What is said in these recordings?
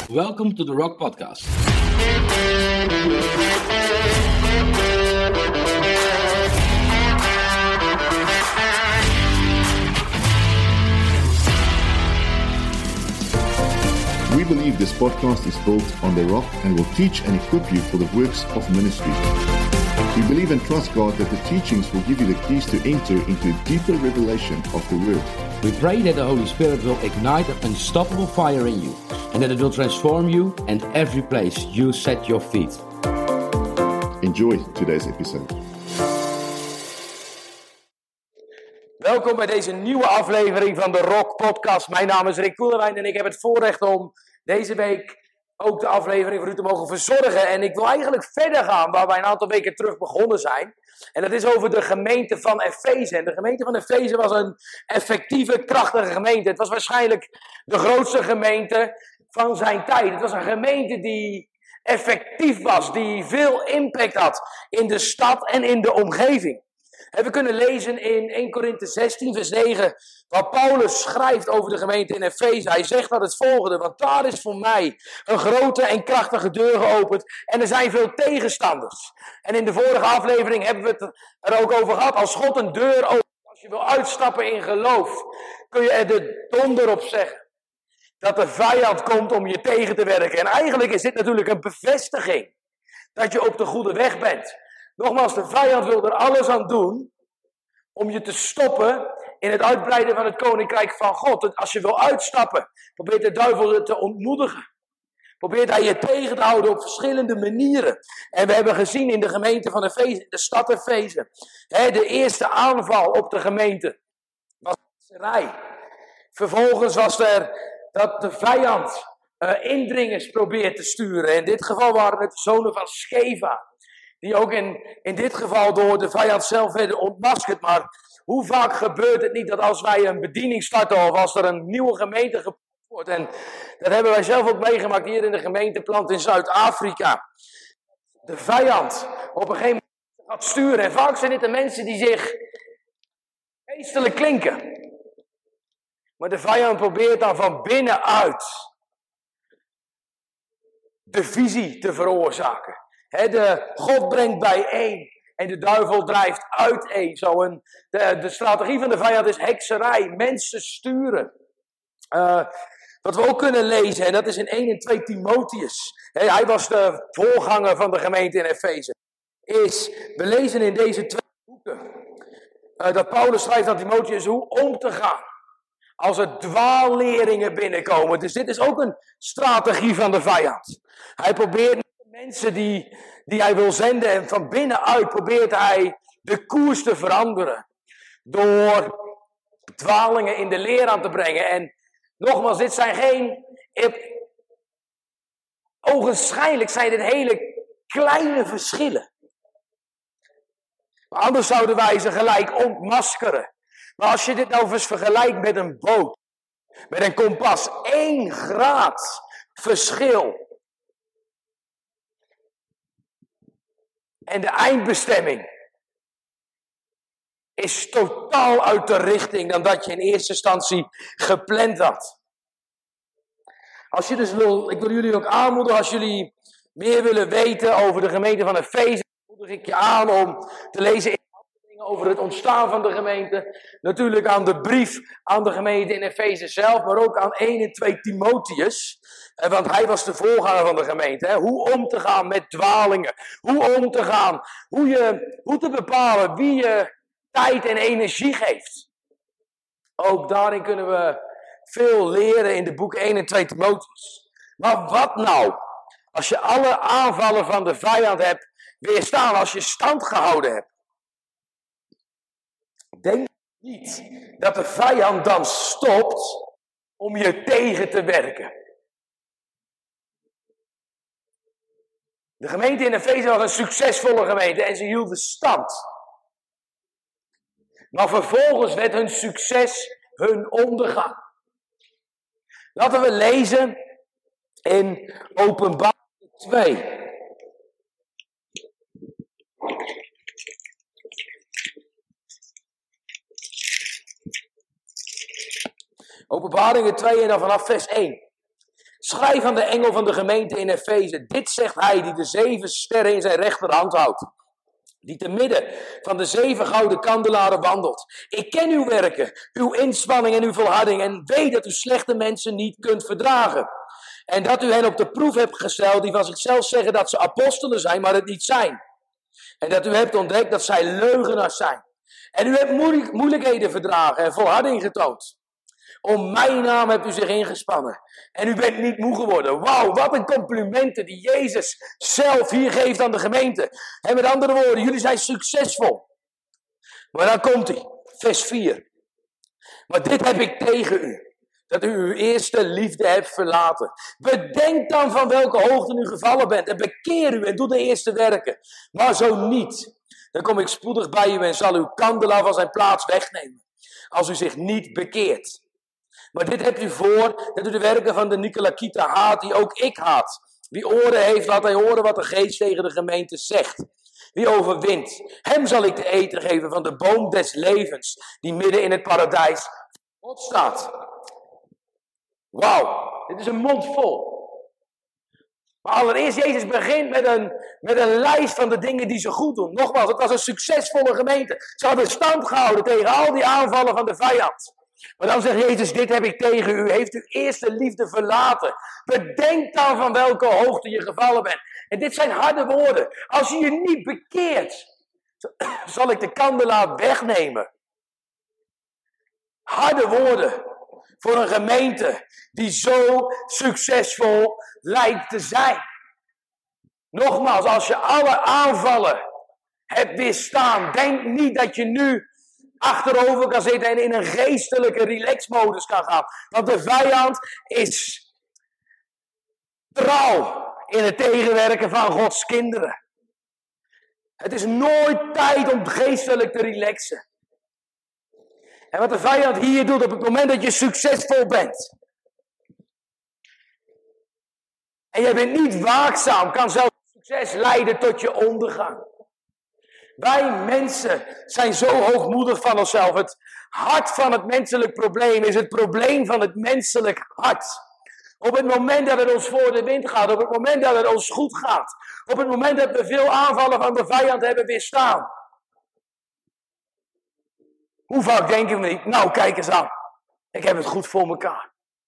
Welcome to the Rock Podcast. We believe this podcast is built on the rock and will teach and equip you for the works of ministry. We believe and trust God that the teachings will give you the keys to enter into a deeper revelation of the Word. We pray that the Holy Spirit will ignite an unstoppable fire in you and that it will transform you and every place you set your feet. Enjoy today's episode. Welkom bij deze nieuwe aflevering van de Rock Podcast. Mijn naam is Rick Koelewijn en ik heb het voorrecht om deze week ook de aflevering voor u te mogen verzorgen. En ik wil eigenlijk verder gaan waar wij een aantal weken terug begonnen zijn. En dat is over de gemeente van Efeze. En de gemeente van Efeze was een effectieve, krachtige gemeente. Het was waarschijnlijk de grootste gemeente van zijn tijd. Het was een gemeente die effectief was, die veel impact had in de stad en in de omgeving. En we kunnen lezen in 1 Korinthe 16 vers 9, waar Paulus schrijft over de gemeente in Efeze. Hij zegt dat het volgende: want daar is voor mij een grote en krachtige deur geopend en er zijn veel tegenstanders. En in de vorige aflevering hebben we het er ook over gehad. Als God een deur opent, als je wil uitstappen in geloof, kun je er de donder op zeggen dat de vijand komt om je tegen te werken. En eigenlijk is dit natuurlijk een bevestiging dat je op de goede weg bent. Nogmaals, de vijand wil er alles aan doen om je te stoppen in het uitbreiden van het koninkrijk van God. Als je wil uitstappen, probeert de duivel het te ontmoedigen. Probeert hij je tegen te houden op verschillende manieren. En we hebben gezien in de gemeente van Efeze, de stad Efeze, de eerste aanval op de gemeente was hekserij. Vervolgens was er dat de vijand indringers probeert te sturen. In dit geval waren het de zonen van Sceva, die ook in dit geval door de vijand zelf werden ontmaskerd. Maar hoe vaak gebeurt het niet dat als wij een bediening starten of als er een nieuwe gemeente geplant wordt. En dat hebben wij zelf ook meegemaakt hier in de gemeenteplant in Zuid-Afrika. De vijand op een gegeven moment gaat sturen. En vaak zijn dit de mensen die zich geestelijk klinken. Maar de vijand probeert dan van binnenuit divisie te veroorzaken. God brengt bijeen en de duivel drijft uiteen. De strategie van de vijand is hekserij, mensen sturen. Wat we ook kunnen lezen, en dat is in 1 en 2 Timotheus. Hij was de voorganger van de gemeente in Efeze. We lezen in deze 2 boeken dat Paulus schrijft aan Timotheus hoe om te gaan als er dwaalleringen binnenkomen. Dus dit is ook een strategie van de vijand. Hij probeert mensen die hij wil zenden en van binnenuit probeert hij de koers te veranderen. Door dwalingen in de leer aan te brengen. En nogmaals, dit zijn ogenschijnlijk zijn dit hele kleine verschillen. Maar anders zouden wij ze gelijk ontmaskeren. Maar als je dit nou eens vergelijkt met een boot, met een kompas, 1 graad verschil. En de eindbestemming is totaal uit de richting dan dat je in eerste instantie gepland had. Ik wil jullie ook aanmoedigen, als jullie meer willen weten over de gemeente van Efeze, moedig ik je aan om te lezen over het ontstaan van de gemeente. Natuurlijk aan de brief aan de gemeente in Efeze zelf, maar ook aan 1 en 2 Timotheus. Want hij was de voorganger van de gemeente. Hoe om te gaan met dwalingen. Hoe om te gaan. Hoe te bepalen wie je tijd en energie geeft. Ook daarin kunnen we veel leren in de boeken 1 en 2 Timotheus. Maar wat nou als je alle aanvallen van de vijand hebt weerstaan, als je stand gehouden hebt? Denk niet dat de vijand dan stopt om je tegen te werken. De gemeente in Efeze was een succesvolle gemeente en ze hielden stand. Maar vervolgens werd hun succes hun ondergang. Laten we lezen in Openbaring 2. Openbaringen 2 en dan vanaf vers 1. Schrijf aan de engel van de gemeente in Efeze. Dit zegt hij die de 7 sterren in zijn rechterhand houdt. Die te midden van de 7 gouden kandelaren wandelt. Ik ken uw werken, uw inspanning en uw volharding. En weet dat u slechte mensen niet kunt verdragen. En dat u hen op de proef hebt gesteld die van zichzelf zeggen dat ze apostelen zijn, maar het niet zijn. En dat u hebt ontdekt dat zij leugenaars zijn. En u hebt moeilijkheden verdragen en volharding getoond. Om mijn naam hebt u zich ingespannen. En u bent niet moe geworden. Wauw, wat een complimenten die Jezus zelf hier geeft aan de gemeente. En met andere woorden, jullie zijn succesvol. Maar dan komt hij, vers 4. Maar dit heb ik tegen u. Dat u uw eerste liefde hebt verlaten. Bedenk dan van welke hoogte u gevallen bent. En bekeer u en doe de eerste werken. Maar zo niet. Dan kom ik spoedig bij u en zal uw kandelaar van zijn plaats wegnemen. Als u zich niet bekeert. Maar dit hebt u voor, dat u de werken van de Nicolaïten haat, die ook ik haat. Wie oren heeft, laat hij horen wat de geest tegen de gemeente zegt. Wie overwint, hem zal ik te eten geven van de boom des levens, die midden in het paradijs God staat. Wauw, dit is een mond vol. Maar allereerst, Jezus begint met een lijst van de dingen die ze goed doen. Nogmaals, het was een succesvolle gemeente. Ze hadden stand gehouden tegen al die aanvallen van de vijand. Maar dan zegt Jezus, dit heb ik tegen u. Heeft uw eerste liefde verlaten. Bedenk dan van welke hoogte je gevallen bent. En dit zijn harde woorden. Als je je niet bekeert, zal ik de kandelaar wegnemen. Harde woorden voor een gemeente die zo succesvol lijkt te zijn. Nogmaals, als je alle aanvallen hebt weerstaan, denk niet dat je nu achterover kan zitten en in een geestelijke relaxmodus kan gaan. Want de vijand is trouw in het tegenwerken van Gods kinderen. Het is nooit tijd om geestelijk te relaxen. En wat de vijand hier doet op het moment dat je succesvol bent. En je bent niet waakzaam, kan zelfs succes leiden tot je ondergang. Wij mensen zijn zo hoogmoedig van onszelf. Het hart van het menselijk probleem is het probleem van het menselijk hart. Op het moment dat het ons voor de wind gaat, op het moment dat het ons goed gaat, op het moment dat we veel aanvallen van de vijand hebben weerstaan. Hoe vaak denken we niet, nou kijk eens aan, ik heb het goed voor elkaar.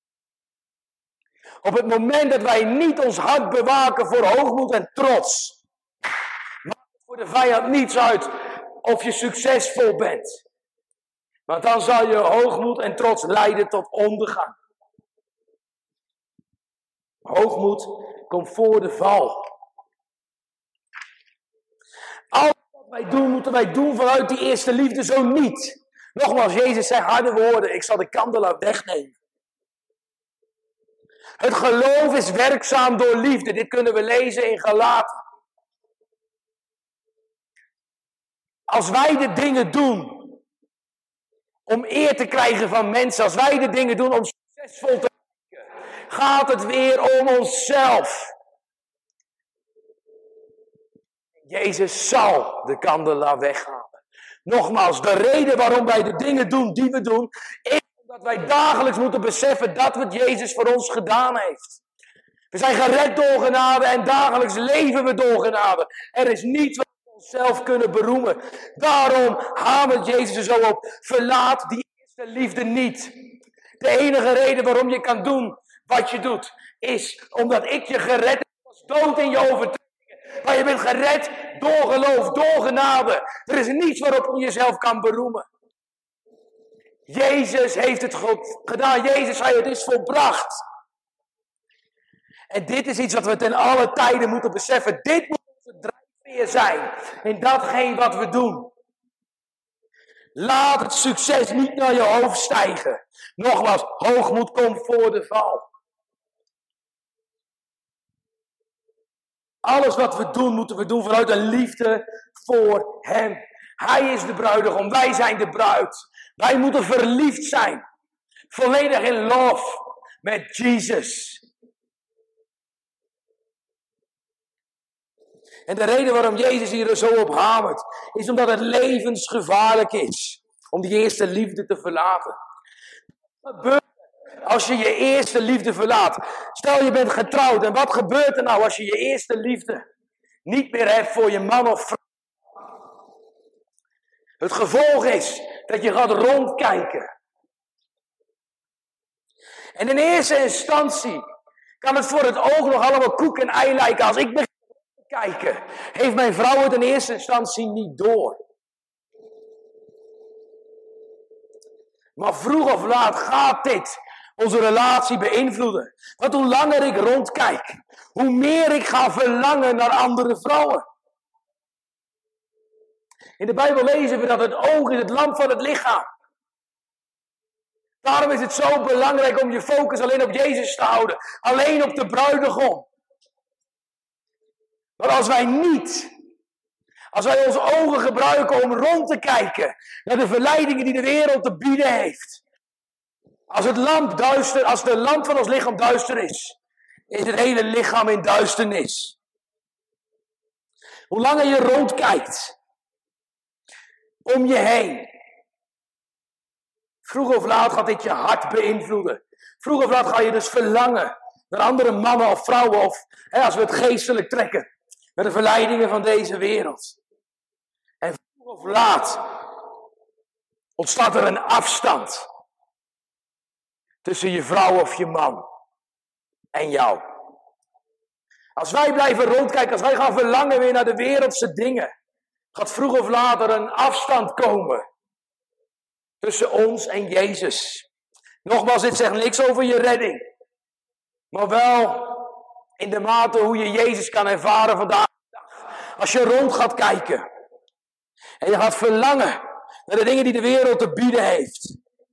Op het moment dat wij niet ons hart bewaken voor hoogmoed en trots, maakt het voor de vijand niets uit of je succesvol bent. Want dan zal je hoogmoed en trots leiden tot ondergang. Hoogmoed komt voor de val. Alles wat wij doen, moeten wij doen vanuit die eerste liefde, zo niet. Nogmaals, Jezus zei harde woorden, ik zal de kandelaar wegnemen. Het geloof is werkzaam door liefde. Dit kunnen we lezen in Galaten. Als wij de dingen doen om eer te krijgen van mensen, als wij de dingen doen om succesvol te worden, gaat het weer om onszelf. Jezus zal de kandelaar weghalen. Nogmaals, de reden waarom wij de dingen doen die we doen, is omdat wij dagelijks moeten beseffen dat wat Jezus voor ons gedaan heeft. We zijn gered door genade en dagelijks leven we door genade. Er is niets wat we onszelf kunnen beroemen. Daarom hamert Jezus er zo op. Verlaat die eerste liefde niet. De enige reden waarom je kan doen wat je doet, is omdat ik je gered heb. Je was dood in je overtredingen. Maar je bent gered door geloof, door genade. Er is niets waarop je jezelf kan beroemen. Jezus heeft het gedaan. Jezus zei, het is volbracht. En dit is iets wat we ten alle tijden moeten beseffen. Dit moet onze drijfveer zijn in datgene wat we doen. Laat het succes niet naar je hoofd stijgen. Nogmaals, hoogmoed komt voor de val. Alles wat we doen, moeten we doen vanuit een liefde voor Hem. Hij is de bruidegom, wij zijn de bruid. Wij moeten verliefd zijn. Volledig in love met Jezus. En de reden waarom Jezus hier zo op hamert, is omdat het levensgevaarlijk is om die eerste liefde te verlaten. Wat gebeurt als je je eerste liefde verlaat? Stel je bent getrouwd en wat gebeurt er nou als je je eerste liefde niet meer hebt voor je man of vrouw? Het gevolg is dat je gaat rondkijken. En in eerste instantie kan het voor het oog nog allemaal koek en ei lijken. Als ik begin te kijken, heeft mijn vrouw het in eerste instantie niet door. Maar vroeg of laat gaat dit onze relatie beïnvloeden. Want hoe langer ik rondkijk, hoe meer ik ga verlangen naar andere vrouwen. In de Bijbel lezen we dat het oog is het lamp van het lichaam. Daarom is het zo belangrijk om je focus alleen op Jezus te houden. Alleen op de bruidegom. Maar als wij onze ogen gebruiken om rond te kijken naar de verleidingen die de wereld te bieden heeft. Als de lamp van ons lichaam duister is het hele lichaam in duisternis. Hoe langer je rondkijkt om je heen, vroeg of laat gaat dit je hart beïnvloeden. Vroeg of laat ga je dus verlangen naar andere mannen of vrouwen, of als we het geestelijk trekken, naar de verleidingen van deze wereld. En vroeg of laat ontstaat er een afstand tussen je vrouw of je man en jou. Als wij blijven rondkijken, als wij gaan verlangen weer naar de wereldse dingen, gaat vroeg of later een afstand komen tussen ons en Jezus. Nogmaals, dit zegt niks over je redding. Maar wel in de mate hoe je Jezus kan ervaren vandaag de dag. Als je rond gaat kijken. En je gaat verlangen naar de dingen die de wereld te bieden heeft.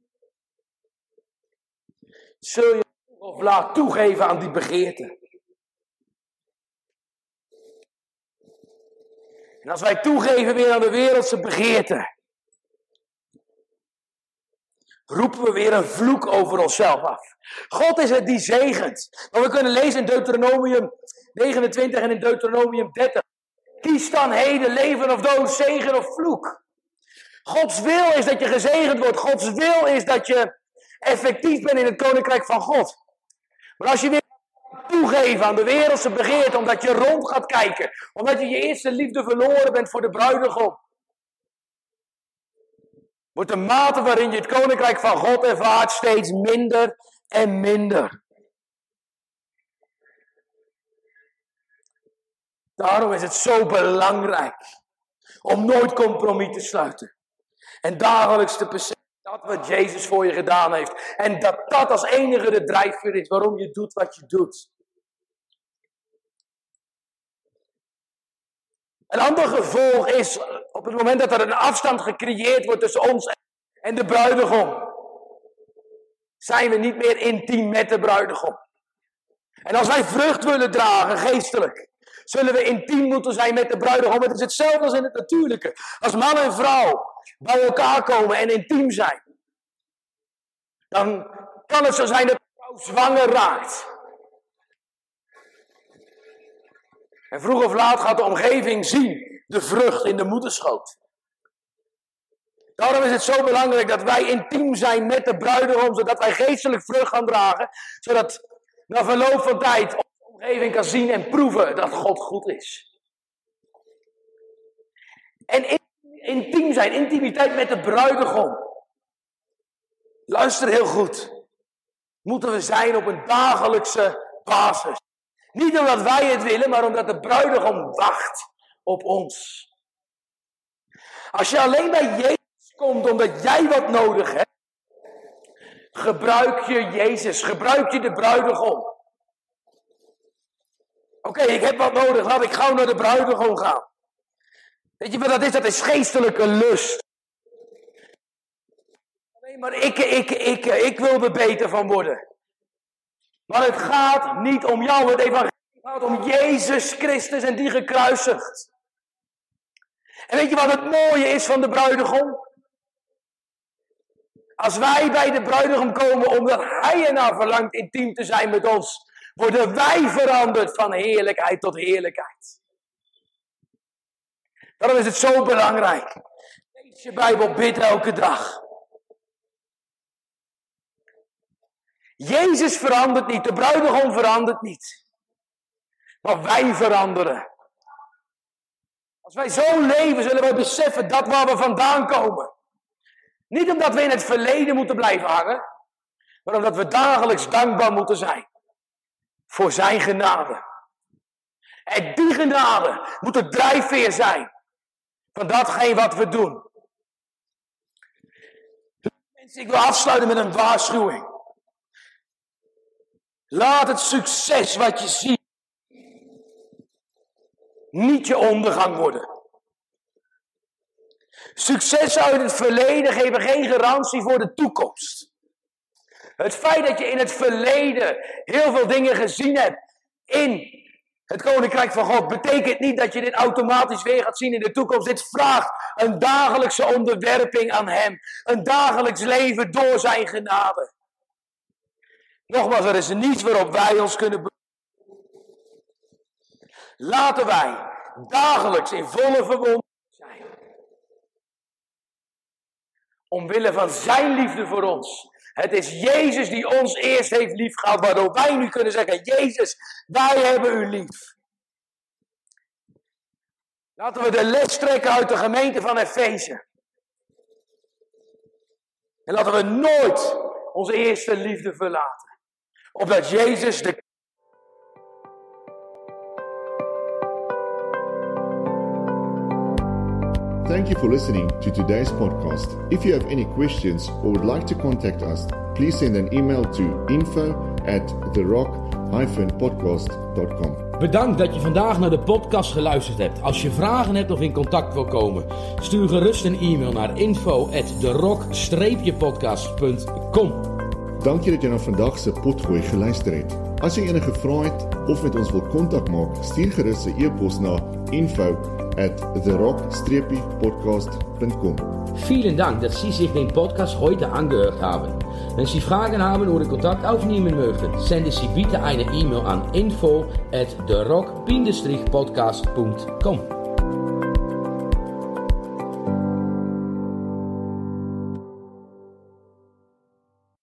Zul je vroeg of laat toegeven aan die begeerte. En als wij toegeven weer aan de wereldse begeerte, roepen we weer een vloek over onszelf af. God is het die zegent. Maar we kunnen lezen in Deuteronomium 29 en in Deuteronomium 30. Kies dan heden leven of dood, zegen of vloek. Gods wil is dat je gezegend wordt. Gods wil is dat je effectief bent in het koninkrijk van God. Maar als je weer toegeven aan de wereldse begeerte, omdat je rond gaat kijken, omdat je je eerste liefde verloren bent voor de bruidegom, wordt de mate waarin je het koninkrijk van God ervaart steeds minder en minder. Daarom is het zo belangrijk om nooit compromis te sluiten. En dagelijks te beseffen dat wat Jezus voor je gedaan heeft. En dat als enige de drijfveer is waarom je doet wat je doet. Een ander gevolg is op het moment dat er een afstand gecreëerd wordt tussen ons en de bruidegom, zijn we niet meer intiem met de bruidegom. En als wij vrucht willen dragen, geestelijk, zullen we intiem moeten zijn met de bruidegom. Het is hetzelfde als in het natuurlijke. Als man en vrouw bij elkaar komen en intiem zijn, dan kan het zo zijn dat de vrouw zwanger raakt. En vroeg of laat gaat de omgeving zien de vrucht in de moederschoot. Daarom is het zo belangrijk dat wij intiem zijn met de bruidegom, zodat wij geestelijk vrucht gaan dragen, zodat na verloop van tijd onze omgeving kan zien en proeven dat God goed is. En intiem zijn, intimiteit met de bruidegom. Luister heel goed. Moeten we zijn op een dagelijkse basis. Niet omdat wij het willen, maar omdat de bruidegom wacht op ons. Als je alleen bij Jezus komt omdat jij wat nodig hebt, gebruik je Jezus, gebruik je de bruidegom. Oké, ik heb wat nodig, laat ik gauw naar de bruidegom gaan. Weet je wat dat is? Dat is geestelijke lust. Nee, maar ik wil er beter van worden. Maar het gaat niet om jou, het evangelie gaat om Jezus Christus en die gekruisigd. En weet je wat het mooie is van de bruidegom? Als wij bij de bruidegom komen omdat hij ernaar verlangt intiem te zijn met ons, worden wij veranderd van heerlijkheid tot heerlijkheid. Daarom is het zo belangrijk. Lees je Bijbel, bid elke dag. Jezus verandert niet, de bruidegom verandert niet. Maar wij veranderen. Als wij zo leven, zullen wij beseffen dat waar we vandaan komen. Niet omdat we in het verleden moeten blijven hangen, maar omdat we dagelijks dankbaar moeten zijn. Voor zijn genade. En die genade moet de drijfveer zijn van datgene wat we doen. Mensen, ik wil afsluiten met een waarschuwing. Laat het succes wat je ziet niet je ondergang worden. Succes uit het verleden geven geen garantie voor de toekomst. Het feit dat je in het verleden heel veel dingen gezien hebt in het Koninkrijk van God, betekent niet dat je dit automatisch weer gaat zien in de toekomst. Dit vraagt een dagelijkse onderwerping aan Hem. Een dagelijks leven door zijn genade. Nogmaals, er is niets waarop wij ons kunnen laten wij dagelijks in volle verwondering zijn. Omwille van zijn liefde voor ons. Het is Jezus die ons eerst heeft liefgehad, waardoor wij nu kunnen zeggen, Jezus, wij hebben u lief. Laten we de les trekken uit de gemeente van Efeze. En laten we nooit onze eerste liefde verlaten. Opdat Jezus de... Thank you for listening to today's podcast. If you have any questions or would like to contact us, please send an email to info@therock-podcast.com. Bedankt dat je vandaag naar de podcast geluisterd hebt. Als je vragen hebt of in contact wil komen, stuur gerust een e-mail naar info@therock-podcast.com. Dankie dat jy na vandag se potgooi geluister het. As jy enige vrae het of met ons wil kontak maak, stuur gerus 'n e-pos na info@therock-podcast.com. Vielen Dank, dass Sie sich den Podcast heute angehört haben. Wenn Sie Fragen haben oder Kontakt aufnehmen möchten, senden Sie bitte eine E-Mail an info@therock-podcast.com.